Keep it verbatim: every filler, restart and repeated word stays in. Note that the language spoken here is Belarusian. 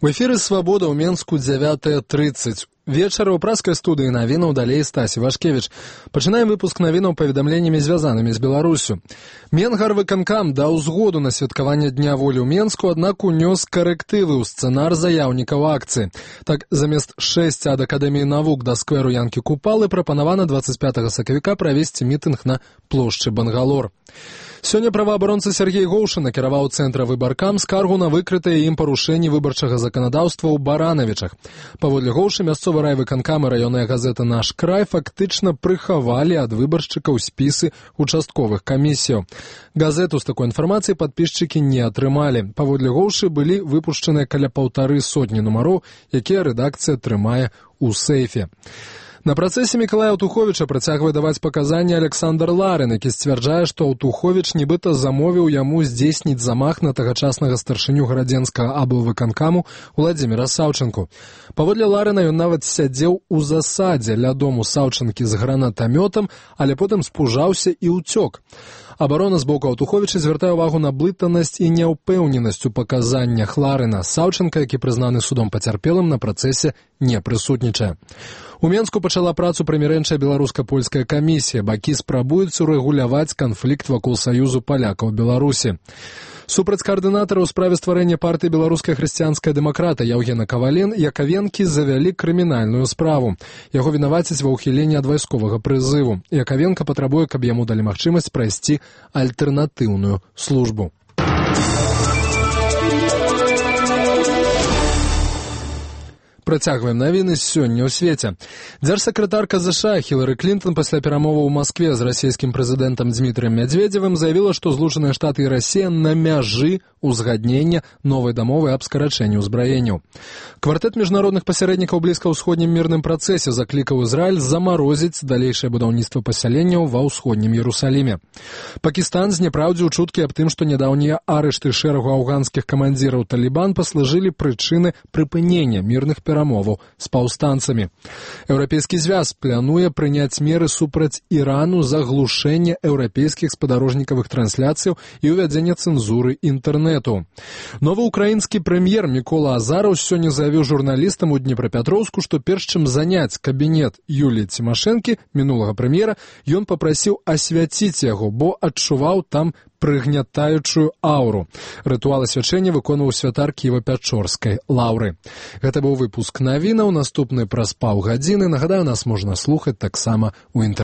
У эфіры «Свабода» ў Менску дзявятая трыццаць. Вечар у праскай студыі навінаў далей Стасі Вашкевіч. Пачынаем выпуск навінаў паведамленнямі, звязанымі з Беларусю. Менгарвыканкам даў згоду на святкаванне Дня волі ў Менску, аднак унёс карэктывы ў сцэнар заяўнікаў акцыі. Так, замест шэсці ад Акадэміі навук да скверу Янкі Купалы прапанавана дваццаць пятага сакавіка правесці мітынг на плошчы Бангалор. Сёння праваабаронца Сергей Гоўшы накіраваў цэнтра выбаркам скаргу на выкрытыя ім парушэнні выбарчага заканадаўства ў Баранавічах. Паводле Гоўшы, мясцовы райвыканкам і раённая газета «Наш край» фактычна прыхавалі ад выбаршчыкаў спісы участковых камісіяў. Газету з такой інфармацыяй падпісчыкі не атрымалі. Паводле Гоўшы былі выпушчаныя каля паўтары сотні нумароў, якія рэдакцыя трымае ў сэйфе. На працэсе Мікалая Аўтуховіча працягвае даваць паказанні Александр Ларин, які сцвярджае, што Аўтуховіч нібыта замовіў яму здзейсніць замах на тагачаснага старшыню гарадзенскага аблвыканкаму Уладзіміра Саўчанку. Паводле Ларина ён нават сядзеў у засадзе ля дому Саўчанкі з гранатамётам, але потым спужаўся і ўцёк. Абарона з боку Аўтуховіча звяртае ўвагу на блытанасць і няўпэўненасць у паказаннях Ларина. Саўчанка, які прызнаны судом пацярпелым, на працэсе не прысутнічае. У Менску пачала працу прымірэнчая беларуска-польская камісія. Бакі спрабуюць урэгуляваць канфлікт вакол саюзу палякаў Беларусі. Супраць каардынатара ў справе стварэння партыі «Беларуская хрысціянская дэмакрата» Яўгена Кавален Якавенкі завялі крымінальную справу. Яго вінавацяць ва ўхіленні ад вайсковага прызыву. Якавенка патрабуе, каб яму далі магчымасць прайсці альтэрнатыўную службу. Працягваем навіны сёння ў свеце. Дзяржсакратарка ЗША Хілары Клінтон пасля перамоваў у Маскве з расійскім прэзідэнтам Дзмітрыем Мядзведзевым заявіла, што Злучаныя Штаты і Расія на мяжы узгаднення новай дамовы аб скарачэнні ўзбраенняў. Квартэт міжнародных пасярэднікаў блізкаўсходнім мірным працэсе заклікаў Ізраіль замарозіць далейшае будаўніцтва пасяленняў ва ўсходнім Іерусаліме. Пакістан знепраўдзіў чуткі аб тым, што нядаўнія арышты шэрагу афганскіх камандзіраў Талібан паслужылі прычыны прыпынення мірных перамоваў з паўстанцамі. Еўрапейскі звяз плануе прыняць меры супраць Ірану за глушэнне еўрапейскіх спадарожнікавых трансляцыяў і ўвядзення цэнзуры інтэрнэту. Новы украінскі прэм'ер Мікола Азараў сёння заявіў журналістам у Днепрапетроўску, што перш чым заняць кабінет Юліі Цімашэнкі, мінулага прэм'ера, ён папрасіў асвяціць яго, бо адчуваў там прыгнятаючую ауру. Рытуал асвячэння выконваў святар Кіева-Пячорскай лаўры. Гэта быў выпуск навінаў, наступны праз паўгадзіны. Нагадаю, нас можна слухаць таксама ў інтэрнэце.